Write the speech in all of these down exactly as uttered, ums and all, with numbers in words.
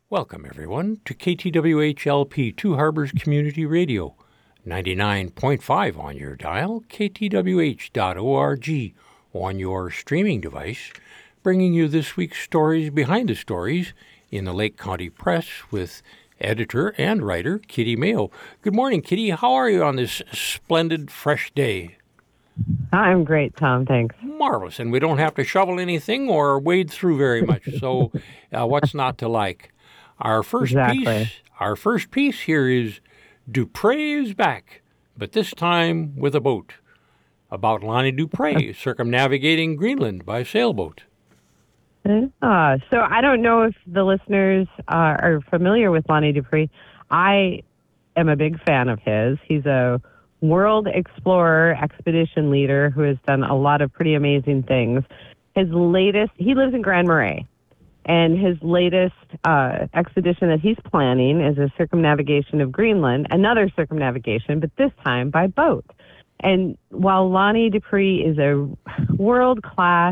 Welcome, everyone, to K T W H L P Two Harbors Community Radio, ninety-nine point five on your dial, K T W H dot org on your streaming device, bringing you this week's stories behind the stories in the Lake County Press with editor and writer Kitty Mayo. Good morning, Kitty. How are you on this splendid, fresh day? I'm great, Tom. Thanks. Marvelous. And we don't have to shovel anything or wade through very much. So uh, what's not to like? Our first exactly. piece, our first piece here is Dupre is back, but this time with a boat. About Lonnie Dupre circumnavigating Greenland by sailboat. Uh, so I don't know if the listeners uh, are familiar with Lonnie Dupre. I am a big fan of his. He's a world explorer, expedition leader who has done a lot of pretty amazing things. His latest, he lives in Grand Marais. And his latest uh, expedition that he's planning is a circumnavigation of Greenland, another circumnavigation, but this time by boat. And while Lonnie Dupre is a world-class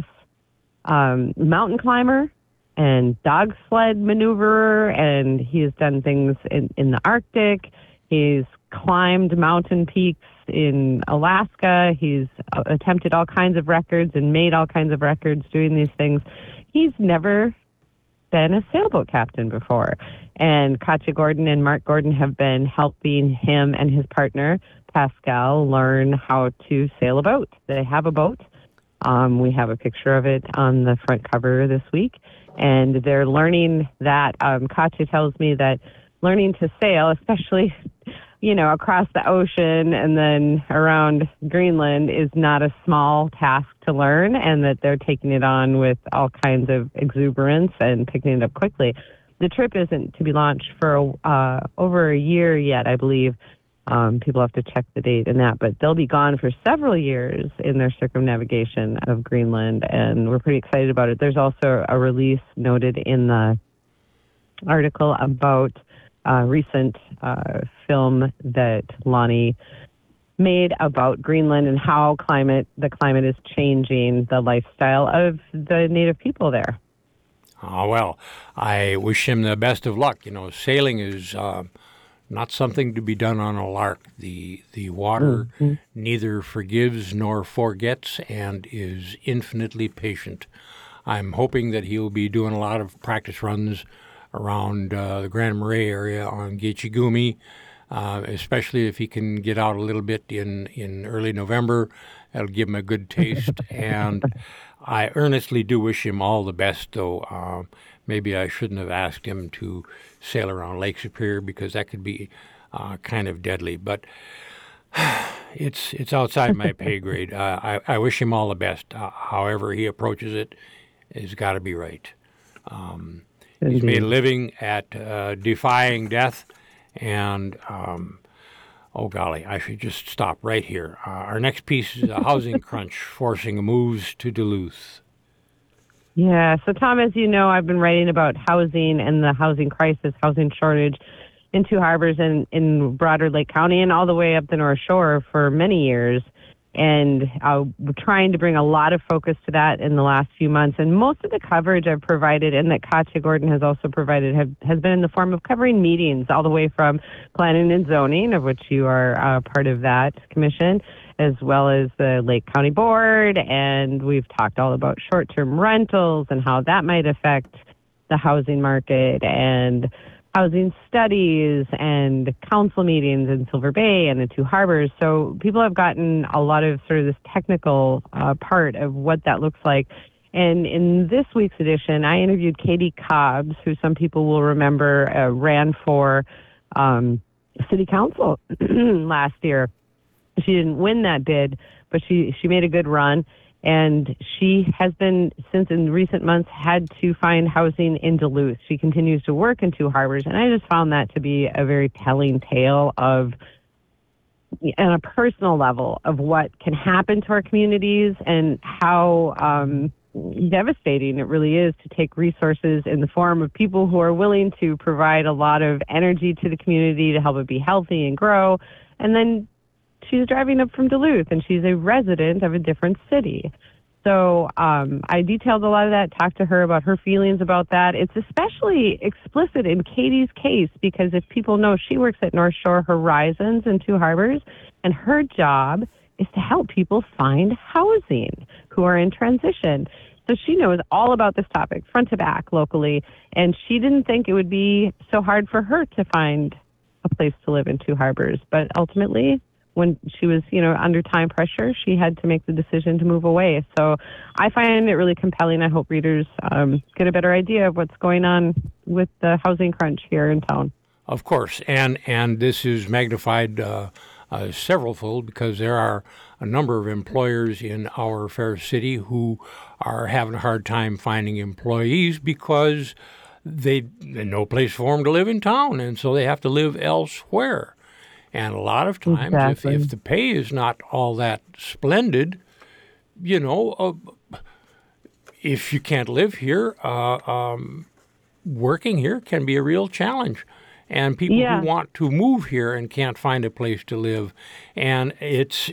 um, mountain climber and dog sled maneuverer, and he has done things in, in the Arctic, he's climbed mountain peaks in Alaska, he's attempted all kinds of records and made all kinds of records doing these things. He's never been a sailboat captain before. And Katja Gordon and Mark Gordon have been helping him and his partner, Pascal, learn how to sail a boat. They have a boat. Um, we have a picture of it on the front cover this week. And they're learning that. Um, Katja tells me that learning to sail, especially, you know, across the ocean and then around Greenland, is not a small task to learn, and that they're taking it on with all kinds of exuberance and picking it up quickly. The trip isn't to be launched for uh, over a year yet, I believe. Um, people have to check the date and that, but they'll be gone for several years in their circumnavigation of Greenland, and we're pretty excited about it. There's also a release noted in the article about a recent uh, film that Lonnie made about Greenland and how climate the climate is changing the lifestyle of the native people there. Oh, well, I wish him the best of luck. You know, sailing is uh, not something to be done on a lark. The the water mm-hmm. neither forgives nor forgets and is infinitely patient. I'm hoping that he'll be doing a lot of practice runs around uh, the Grand Marais area on Gitchigumi, uh, especially if he can get out a little bit in, in early November. That'll give him a good taste. And I earnestly do wish him all the best, though. Uh, maybe I shouldn't have asked him to sail around Lake Superior, because that could be uh, kind of deadly. But it's it's outside my pay grade. Uh, I, I wish him all the best. Uh, however he approaches it has got to be right. Um, He's made a living at uh, defying death, and, um, oh golly, I should just stop right here. Uh, our next piece is a housing crunch forcing moves to Duluth. Yeah, so Tom, as you know, I've been writing about housing and the housing crisis, housing shortage in Two Harbors and in broader Lake County and all the way up the North Shore for many years. And uh, we're trying to bring a lot of focus to that in the last few months. And most of the coverage I've provided, and that Katja Gordon has also provided, have, has been in the form of covering meetings, all the way from planning and zoning, of which you are uh, part of that commission, as well as the Lake County Board. And we've talked all about short-term rentals and how that might affect the housing market, and housing studies and council meetings in Silver Bay and the Two Harbors. So people have gotten a lot of sort of this technical uh, part of what that looks like. And in this week's edition, I interviewed Katie Cobbs, who some people will remember uh, ran for um, city council last year. She didn't win that bid, but she, she made a good run. And she has been, since in recent months, had to find housing in Duluth. She continues to work in Two Harbors, and I just found that to be a very telling tale of, on a personal level, of what can happen to our communities and how um, devastating it really is to take resources in the form of people who are willing to provide a lot of energy to the community to help it be healthy and grow, and then she's driving up from Duluth, and she's a resident of a different city. So um, I detailed a lot of that, talked to her about her feelings about that. It's especially explicit in Katie's case because if people know, she works at North Shore Horizons in Two Harbors, and her job is to help people find housing who are in transition. So she knows all about this topic, front to back, locally, and she didn't think it would be so hard for her to find a place to live in Two Harbors. But ultimately, when she was, you know, under time pressure, she had to make the decision to move away. So I find it really compelling. I hope readers um, get a better idea of what's going on with the housing crunch here in town. Of course, and and this is magnified uh, uh, severalfold because there are a number of employers in our fair city who are having a hard time finding employees because they there's no place for them to live in town, and so they have to live elsewhere. And a lot of times, Exactly. if, if the pay is not all that splendid, you know, uh, if you can't live here, uh, um, working here can be a real challenge. And people Yeah. who want to move here and can't find a place to live, and it's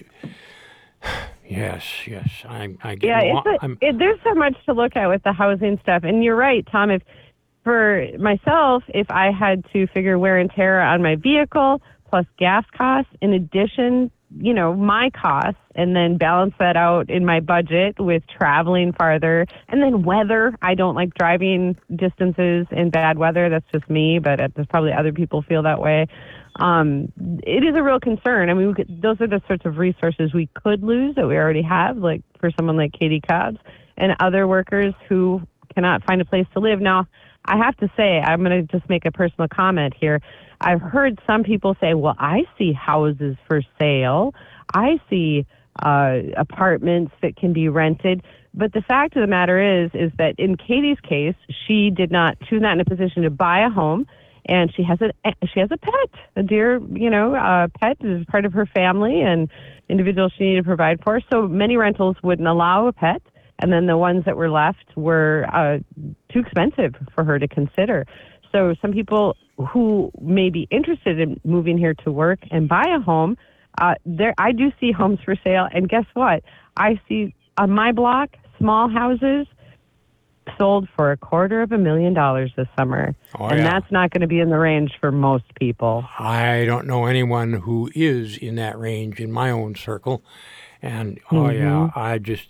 yes, yes, I, I get. Yeah, wa- it's a, I'm, it, there's so much to look at with the housing stuff. And you're right, Tom. If for myself, if I had to figure wear and tear on my vehicle plus gas costs, in addition, you know, my costs, and then balance that out in my budget with traveling farther, and then weather. I don't like driving distances in bad weather. That's just me, but it- there's probably other people feel that way. Um, it is a real concern. I mean, we could, those are the sorts of resources we could lose that we already have, like for someone like Katie Cobbs and other workers who cannot find a place to live. Now, I have to say, I'm going to just make a personal comment here. I've heard some people say, well, I see houses for sale. I see uh, apartments that can be rented. But the fact of the matter is, is that in Katie's case, she did not, she was not in a position to buy a home. And she has a she has a pet, a dear, you know, uh, pet is part of her family and individual she needed to provide for. So many rentals wouldn't allow a pet, and then the ones that were left were uh, too expensive for her to consider. So some people who may be interested in moving here to work and buy a home, uh, there I do see homes for sale. And guess what? I see on my block small houses sold for a quarter of a million dollars this summer. Oh, and yeah. that's not going to be in the range for most people. I don't know anyone who is in that range in my own circle. And, oh, yeah, I just,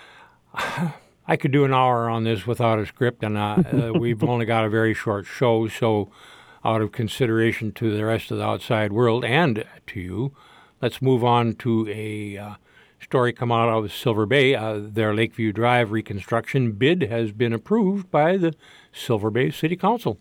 I could do an hour on this without a script, and uh, uh, we've only got a very short show, so out of consideration to the rest of the outside world and to you, let's move on to a uh, story come out of Silver Bay. Uh, their Lakeview Drive reconstruction bid has been approved by the Silver Bay City Council.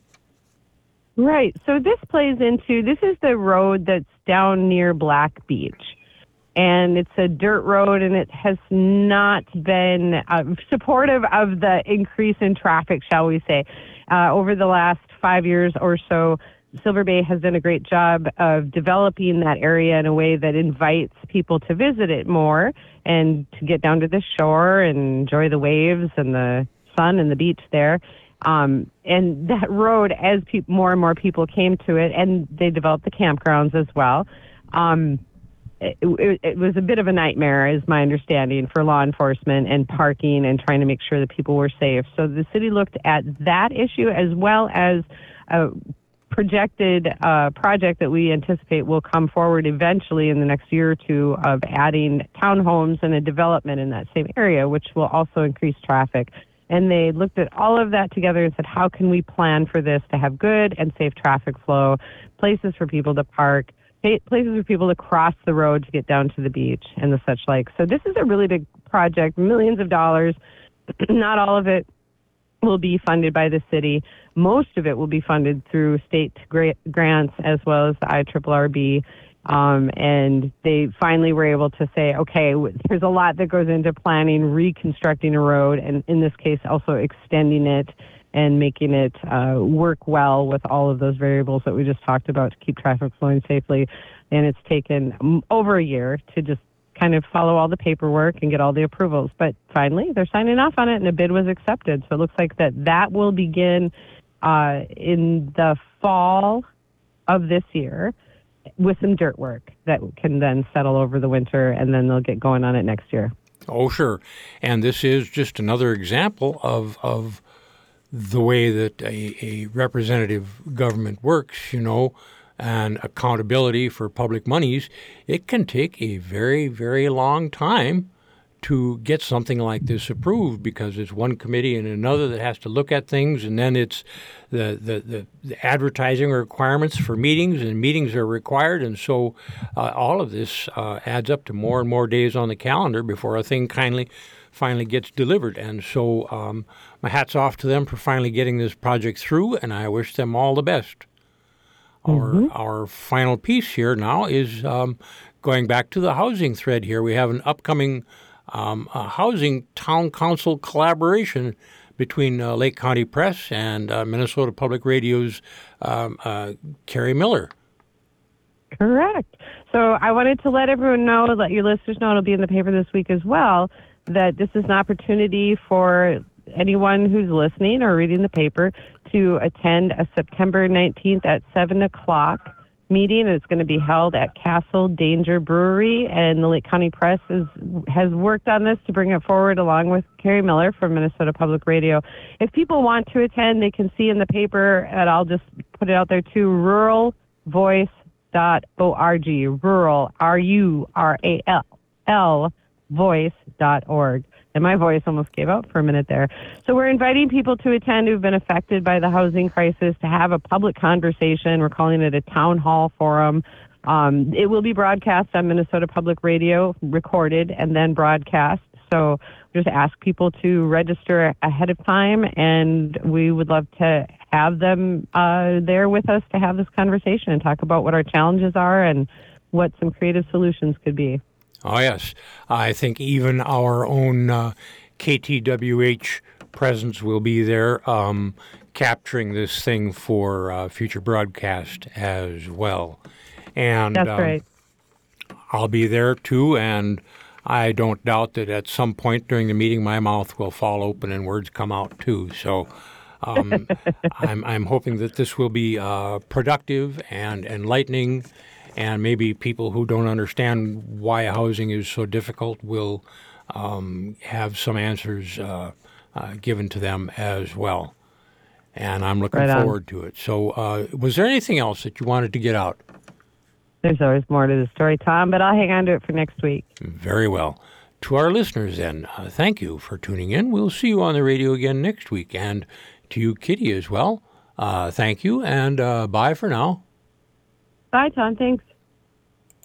Right. So this plays into, this is the road that's down near Black Beach. And it's a dirt road, and it has not been uh, supportive of the increase in traffic, shall we say. Uh, over the last five years or so, Silver Bay has done a great job of developing that area in a way that invites people to visit it more and to get down to the shore and enjoy the waves and the sun and the beach there. Um, and that road, as pe- more and more people came to it, and they developed the campgrounds as well, um, it, it, it was a bit of a nightmare, is my understanding, for law enforcement and parking and trying to make sure that people were safe. So the city looked at that issue as well as a projected uh, project that we anticipate will come forward eventually in the next year or two of adding townhomes and a development in that same area, which will also increase traffic. And they looked at all of that together and said, how can we plan for this to have good and safe traffic flow, places for people to park, places for people to cross the road to get down to the beach and the such like. So this is a really big project, millions of dollars. Not all of it will be funded by the city. Most of it will be funded through state gra- grants as well as the I R R R B. Um, and they finally were able to say, okay, w- there's a lot that goes into planning, reconstructing a road, and in this case, also extending it and making it uh, work well with all of those variables that we just talked about to keep traffic flowing safely. And it's taken um, over a year to just kind of follow all the paperwork and get all the approvals. But finally, they're signing off on it, and a bid was accepted. So it looks like that that will begin uh, in the fall of this year with some dirt work that can then settle over the winter, and then they'll get going on it next year. Oh, sure. And this is just another example of of the way that a, a representative government works, you know, and accountability for public monies. It can take a very, very long time to get something like this approved because it's one committee and another that has to look at things, and then it's the, the, the, the advertising requirements for meetings, and meetings are required, and so uh, all of this uh, adds up to more and more days on the calendar before a thing kindly finally gets delivered. And so um, my hat's off to them for finally getting this project through, and I wish them all the best. Mm-hmm. Our our final piece here now is um, going back to the housing thread here. We have an upcoming Um, a housing town council collaboration between uh, Lake County Press and uh, Minnesota Public Radio's um, uh, Carrie Miller. Correct. So I wanted to let everyone know, let your listeners know, it'll be in the paper this week as well, that this is an opportunity for anyone who's listening or reading the paper to attend a September nineteenth at seven o'clock meeting. It's going to be held at Castle Danger Brewery, and the Lake County Press is, has worked on this to bring it forward along with Carrie Miller from Minnesota Public Radio. If people want to attend, they can see in the paper, and I'll just put it out there too, rural voice dot org, rural, R U R A L L, voice dot org. And my voice almost gave out for a minute there. So we're inviting people to attend who've been affected by the housing crisis to have a public conversation. We're calling it a town hall forum. Um, it will be broadcast on Minnesota Public Radio, recorded and then broadcast. So just ask people to register ahead of time, and we would love to have them uh, there with us to have this conversation and talk about what our challenges are and what some creative solutions could be. Oh, yes. I think even our own uh, K T W H presence will be there um, capturing this thing for uh, future broadcast as well. And That's um, right. I'll be there too, and I don't doubt that at some point during the meeting my mouth will fall open and words come out too. So um, I'm, I'm hoping that this will be uh, productive and enlightening, and maybe people who don't understand why housing is so difficult will um, have some answers uh, uh, given to them as well. And I'm looking Right on. forward to it. So uh, was there anything else that you wanted to get out? There's always more to the story, Tom, but I'll hang on to it for next week. Very well. To our listeners then, uh, thank you for tuning in. We'll see you on the radio again next week. And to you, Kitty, as well, uh, thank you, and uh, bye for now. Bye, Tom. Thanks.